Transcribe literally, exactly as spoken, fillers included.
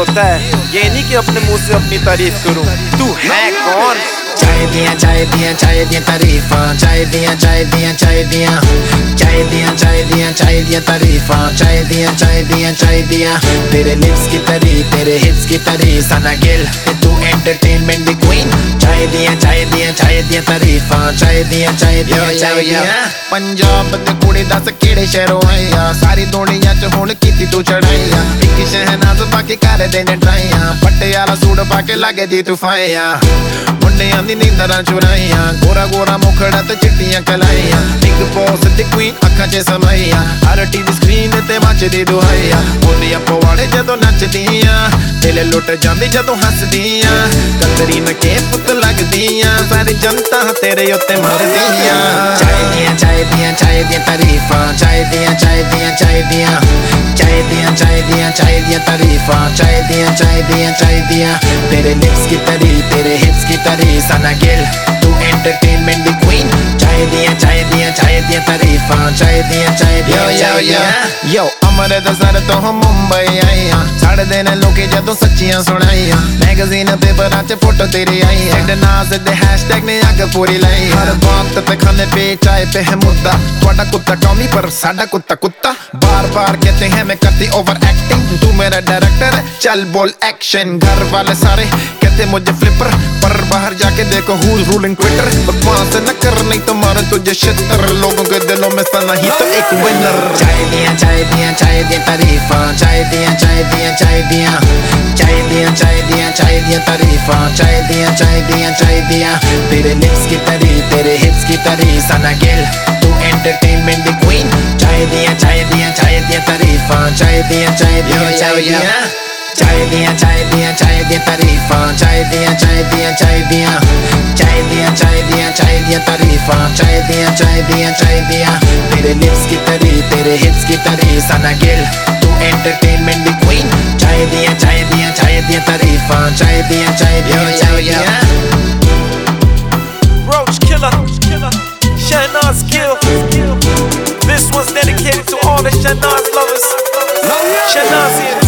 होता है, ये नहीं कि अपने मुंह से अपनी तारीफ करूं। तू है कौन? चाय दिया चाय दिया चाय दिया तारीफा, चाय दिया चाय दिया चाय दिया चाय दिया चाय दिया चाय दिया तारीफा, चाय दिया चाय दिया चाय दिया। तेरे लिप्स की तरी, तेरे हिप्स की तरी, सना गिल तू एंटरटेनमेंट दी क्वीन। चाय दिया चाय दिया चाय दिया तारीफा, चाय दिया चाय दिया चाय दिया। पंजाब दे कुड़ी दस केड़े शहरों आईया, सारी दुनिया च हुण कीती तू चढ़ाईया। इक शहनाज पाके कर देने ट्राइया, पटियाला सूट पाके लागे दी तू फाइया। मुंडियां दी नींदरां चुराइया, गोरा गोरा मुखड़ा ते चिट्टियां कलाइया। बिग बॉस दी क्वीन अखां च समाइया, हर टीवी स्क्रीन ते मचदी दुहाइया। बोलियां पवाड़े जदों नचदियां, दिल लुट जांदी जदों हसदियां। कंदरी न के पुत लगदियां, सारी जनता तेरे उत्ते मरदियां। चाय दिया चाय दिया चाय दिया तारीफा, चाय दिया चाय दिया चाय दिया चाय दिया चाय दिया चाय दिया तारीफा, चाय दिया चाय दिया चाय दिया। तेरे लिप्स की तरी, तेरे हिप्स की तरी, सना गिल तू एंटरटेनमेंट दी क्वीन। चाय दिया चाय दिया चाय दिया तारीफा, चाय दिया चाय दिया चाय दिया। यो अमृतसर तो हम मुंबई आईया, साढ़े दिन लोके जदों सच्चियां सुनाइया। मैगजीन पेपरां च फोटो तेरी आई है, नाज दे हैशटैग ने अग पूरी लाई। हर बात पे खाने पे चाय पे है मुद्दा, थोड़ा कुत्ता टॉमी पर साडा कुत्ता कुत्ता। बार बार कहते हैं मैं करती ओवर एक्टिंग, तू मेरा डायरेक्टर है चल बोल एक्शन। घर वाले सारे कहते मुझे फ्लिपर, पर बाहर जाके देखो हु इज रूलिंग ट्विटर। बकवास न कर नहीं तो मारे तुझे छिहत्तर, लोगों के दिलों में सना ही तो एक विनर। चाय दिया चाय दिया चाय दिया तारीफा, चाय दिया चाय दिया चाय दिया चाय दिया चाय दिया चाय दिया तारीफा, चाय दिया चाय दिया चाय दिया। तेरे लिप्स की तरी, तेरे हिप्स की तरी, सना गिल तू एंटरटेनमेंट दी क्वीन। चाय दिया चाय दिया चाय दिया तारीफा, चाय दिया चाय दिया चाय दिया चाय दिया चाय दिया चाय दिया तारीफा, चाय दिया चाय दिया चाय दिया चाय दिया चाय दिया चाय दिया तारीफा, चाय दिया चाय दिया चाय दिया। तेरे लिप्स की तरी, तेरे हिप्स की तरी, सना गिल तू एंटरटेनमेंट दी क्वीन। चाय दिया चाय दिया चाय दिया तारीफा, चाय दिया चाय दिया चाय दिया। Roach Killer, Shahnaz Gill. This one's dedicated to all the Shahnaz lovers. Shahnaz here.